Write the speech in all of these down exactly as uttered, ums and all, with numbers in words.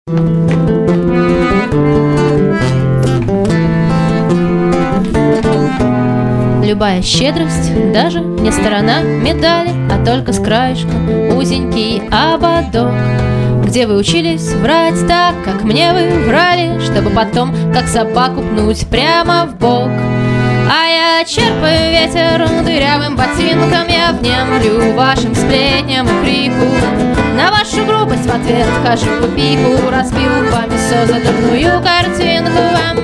Любая щедрость даже не сторона медали, а только с краешка узенький ободок. Где вы учились врать так, как мне вы врали, чтобы потом, как собаку, пнуть прямо в бок? А я черпаю ветер дырявым ботинком, я внемлю вашим сплетням и крику. На вашу грубость в ответ хожу по пику, разбил вами созданную картинку.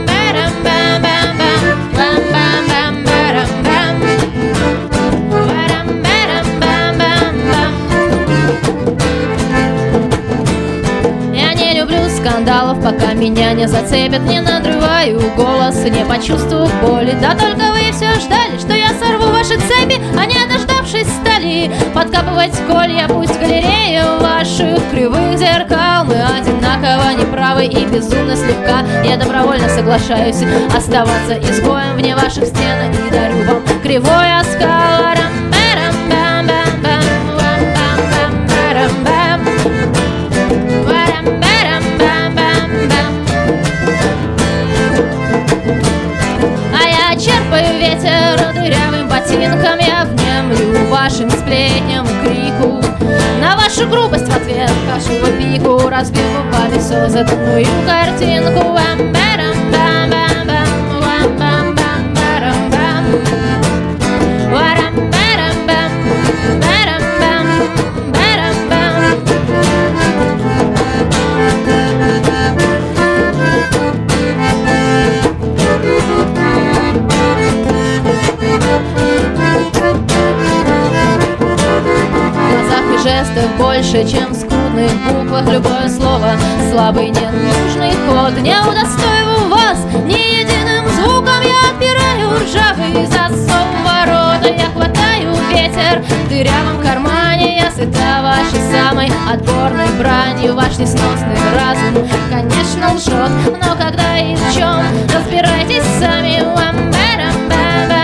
Скандалов, пока меня не зацепят, не надрываю голос, не почувствовав боли. Да только вы все ждали, что я сорву ваши цепи, а не дождавшись стали подкапывать колья. Пусть галерея ваших кривых зеркал, мы одинаково неправы и безумно слегка. Я добровольно соглашаюсь оставаться изгоем вне ваших стен и дарю вам кривой оскал. Черпаю ветер дырявым ботинком, я внемлю вашим сплетням и крику. На вашу грубость в ответ хожу по пику, разбил вами созданную картинку. Жестов больше, чем в скудных буквах. Любое слово слабый, ненужный ход. Не удостоив вас ни единым звуком, я отпираю ржавый засов ворота. Я хватаю ветер в дырявом кармане, я сыта вашей самой отборной бранью. Ваш несносный разум, конечно, лжет, но когда и в чем, разбирайтесь сами.